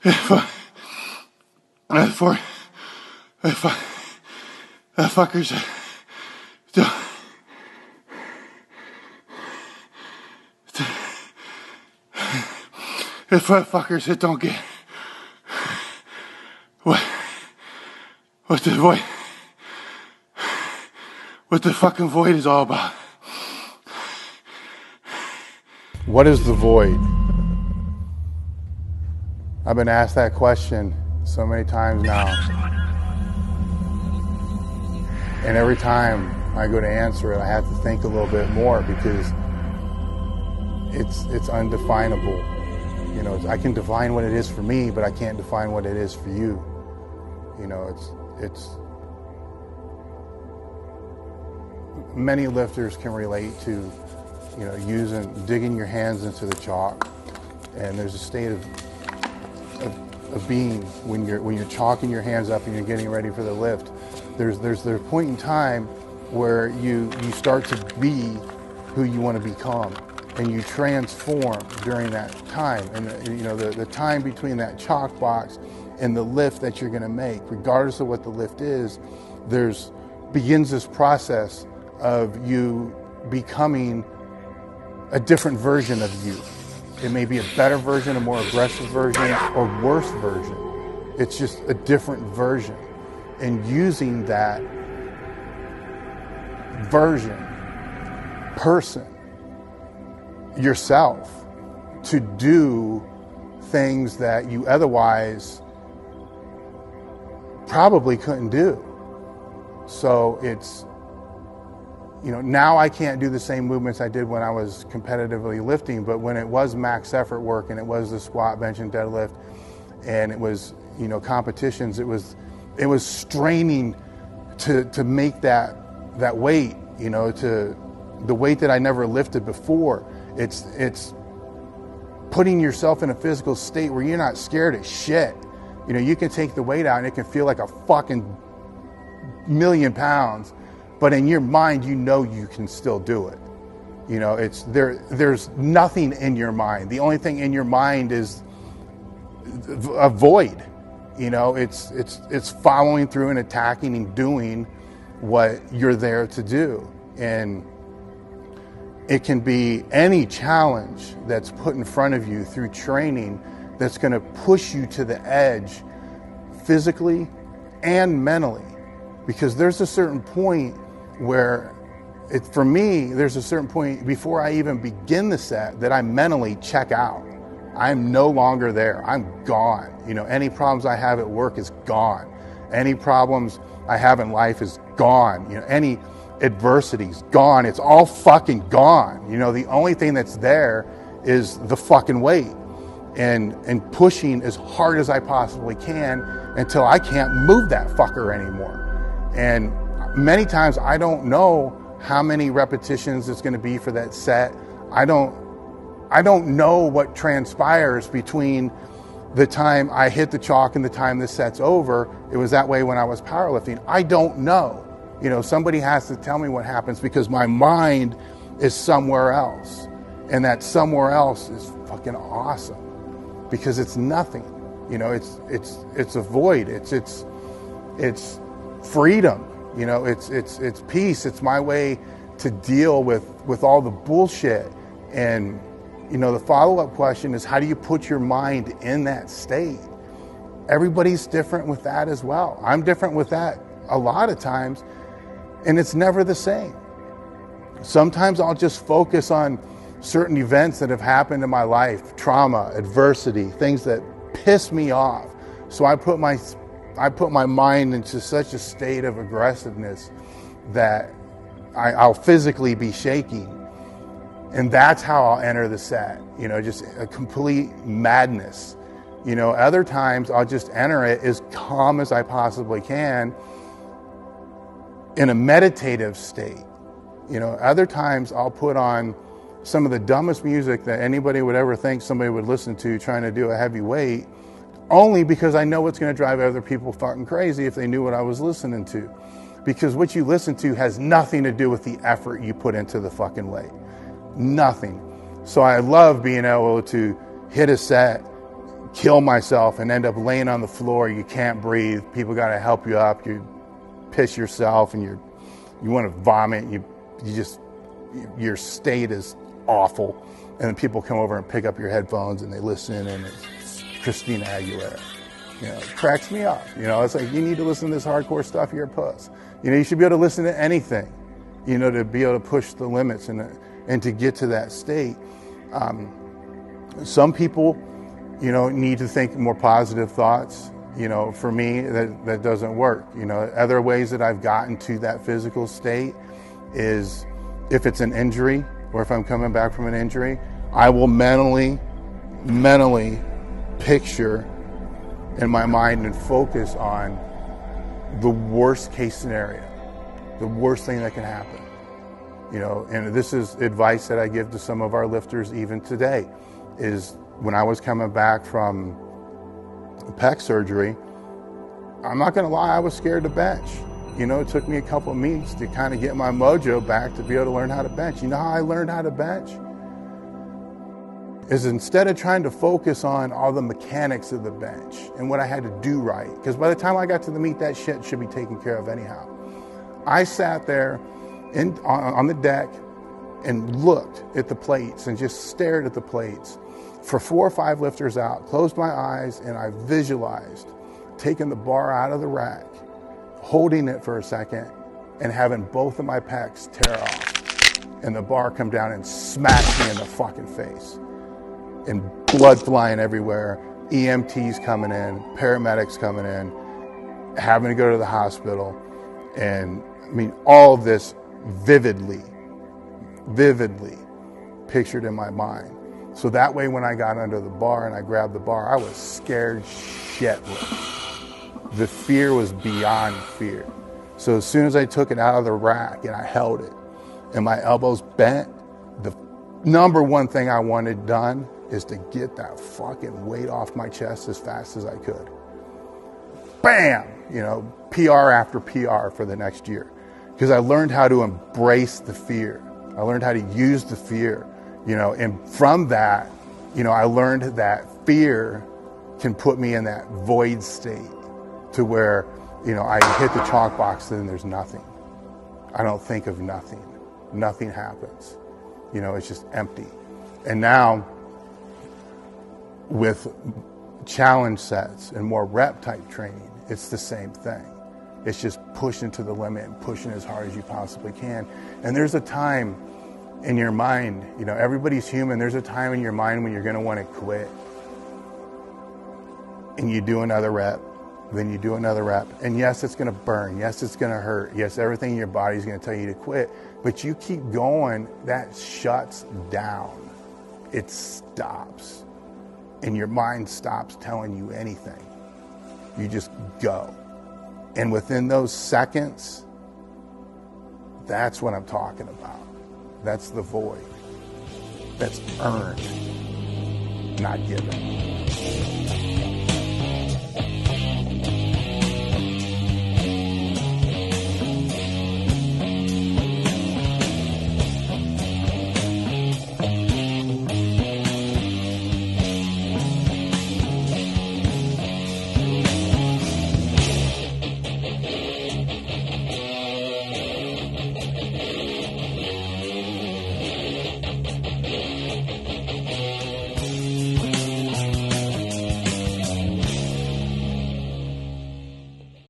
For fuckers don't, if fuckers that don't get what the fucking void is all about. What is the void? I've been asked that question so many times now. And every time I go to answer it, I have to think a little bit more because it's undefinable. You know, I can define what it is for me, but I can't define what it is for you. You know, it's many lifters can relate to, you know, digging your hands into the chalk, and there's a state of being when you're chalking your hands up and you're getting ready for the lift. There's a point in time where you start to be who you want to become, and you transform during that time. And you know, the time between that chalk box and the lift that you're going to make, regardless of what the lift is, begins this process of you becoming a different version of you. It may be a better version, a more aggressive version, or worse version. It's just a different version. And using that version, person, yourself, to do things that you otherwise probably couldn't do. So it's, you know, now I can't do the same movements I did when I was competitively lifting, but when it was max effort work and it was the squat, bench, and deadlift, and it was, you know, competitions, it was straining to make that weight, you know, to the weight that I never lifted before. It's putting yourself in a physical state where you're not scared of shit. You know, you can take the weight out and it can feel like a fucking million pounds. But in your mind, you know you can still do it. You know, there's nothing in your mind. The only thing in your mind is a void. You know, it's following through and attacking and doing what you're there to do. And it can be any challenge that's put in front of you through training that's going to push you to the edge physically and mentally. Because there's a certain point where, for me, there's a certain point before I even begin the set that I mentally check out. I'm no longer there. I'm gone. You know, any problems I have at work is gone. Any problems I have in life is gone. You know, any adversity's gone. It's all fucking gone. You know, the only thing that's there is the fucking weight and pushing as hard as I possibly can until I can't move that fucker anymore. And many times I don't know how many repetitions it's going to be for that set. I don't know what transpires between the time I hit the chalk and the time the set's over. It was that way when I was powerlifting. I don't know. You know, somebody has to tell me what happens because my mind is somewhere else. And that somewhere else is fucking awesome because it's nothing. You know, it's a void. It's freedom. You know, it's peace. It's my way to deal with all the bullshit. And, you know, the follow-up question is, how do you put your mind in that state? Everybody's different with that as well. I'm different with that a lot of times, and it's never the same. Sometimes I'll just focus on certain events that have happened in my life, trauma, adversity, things that piss me off. So I put my mind into such a state of aggressiveness that I'll physically be shaking. And that's how I'll enter the set, you know, just a complete madness. You know, other times I'll just enter it as calm as I possibly can in a meditative state. You know, other times I'll put on some of the dumbest music that anybody would ever think somebody would listen to trying to do a heavy weight, only because I know it's going to drive other people fucking crazy if they knew what I was listening to. Because what you listen to has nothing to do with the effort you put into the fucking weight. Nothing. So I love being able to hit a set, kill myself and end up laying on the floor. You can't breathe. People got to help you up. You piss yourself and you want to vomit. Your state is awful. And then people come over and pick up your headphones and they listen, and it's Christina Aguilera. You know, it cracks me up. You know, it's like, you need to listen to this hardcore stuff, you're a puss. You know, you should be able to listen to anything, you know, to be able to push the limits and to get to that state. Some people, you know, need to think more positive thoughts. You know, for me, that doesn't work. You know, other ways that I've gotten to that physical state is if it's an injury or if I'm coming back from an injury, I will mentally picture in my mind and focus on the worst case scenario, the worst thing that can happen. You know, and this is advice that I give to some of our lifters even today, is when I was coming back from pec surgery, I'm not gonna lie, I was scared to bench. You know, it took me a couple of meets to kind of get my mojo back to be able to learn how to bench. You know how I learned how to bench? Is instead of trying to focus on all the mechanics of the bench and what I had to do right, because by the time I got to the meet, that shit should be taken care of anyhow. I sat there on the deck and looked at the plates and just stared at the plates for 4 or 5 lifters out, closed my eyes, and I visualized taking the bar out of the rack, holding it for a second, and having both of my pecs tear off, and the bar come down and smash me in the fucking face, and blood flying everywhere, EMTs coming in, paramedics coming in, having to go to the hospital, and I mean, all of this vividly pictured in my mind. So that way, when I got under the bar and I grabbed the bar, I was scared shitless. The fear was beyond fear. So as soon as I took it out of the rack and I held it and my elbows bent, the number one thing I wanted done is to get that fucking weight off my chest as fast as I could. Bam! You know, PR after PR for the next year. Because I learned how to embrace the fear. I learned how to use the fear, you know, and from that, you know, I learned that fear can put me in that void state to where, you know, I hit the chalk box and there's nothing. I don't think of nothing. Nothing happens. You know, it's just empty. And now, with challenge sets and more rep type training, it's the same thing. It's just pushing to the limit and pushing as hard as you possibly can. And there's a time in your mind, you know, everybody's human. There's a time in your mind when you're going to want to quit. And you do another rep, then you do another rep. And yes, it's going to burn. Yes, it's going to hurt. Yes, everything in your body is going to tell you to quit. But you keep going, that shuts down. It stops. And your mind stops telling you anything. You just go. And within those seconds, that's what I'm talking about. That's the void. That's earned, not given.